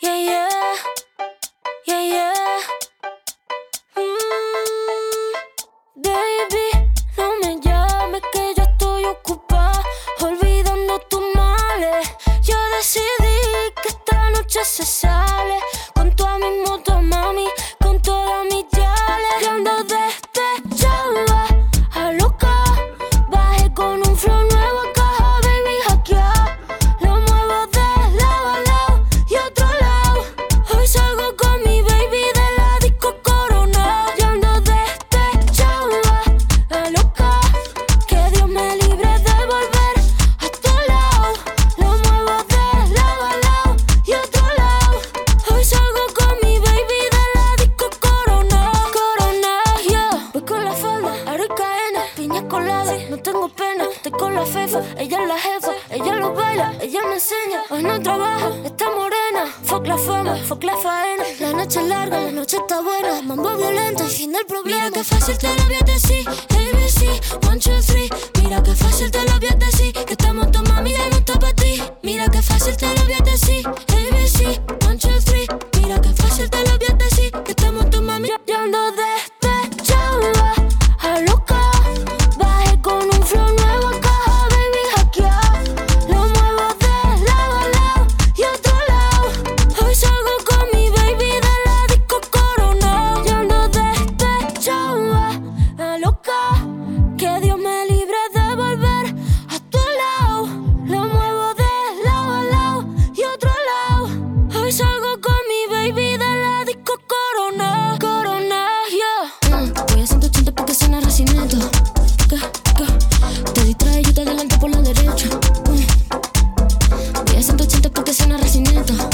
Yeah, yeah, yeah, yeah. Baby, no me llames que yo estoy ocupada, olvidando tus males. Yo decidí que esta noche se sale con toda mi moto, mami, con todas mis yales. Yo ando despechada, a loca, bajé con un flow nuevo a caja, baby, hackeado. Lo muevo de lado a lado y otro lado. Hoy salgo con mi baby de la disco Corona. Yo ando despechada, a loca, que Dios me libre de volver a tu lado. Lo muevo de lado a lado y otro lado. Hoy salgo con mi baby de la disco Corona. Corona, yeah. Voy con la falda, aro y cadena, piña colada, no tengo pena. Estoy con la fefa, ella es la jefa, ella lo baila, ella me enseña. Hoy no trabaja, está morena. Fuck la fama, fuck la faena. La noche es larga, la noche está buena. Mambo violento y fin del problema. Mira que fácil te lo voy a decir, ABC, 1, 2, 3. Mira que fácil te lo voy a decir, que estamos tu mami y no está pa' ti. Mira que fácil te lo voy a decir, ABC, 1, 2, 3. Mira que fácil te lo voy a decir, que estamos tu mami. Yo ando despechada, a loca, bajé con un flow nuevo a caja, baby, hackeado. Lo muevo de lado a lado y otro lado. Hoy salgo con mi baby de la disco Corona. Yo ando despechada, a loca, que Dios me libre de volver a tu lado. Lo muevo de lado a lado y otro lado. Hoy salgo con mi baby de la disco Corona. Corona, yeah. Voy a 180 porque suena Recinito. Te distrae, yo te adelanto por la derecha. Voy a 180 porque suena Recinito.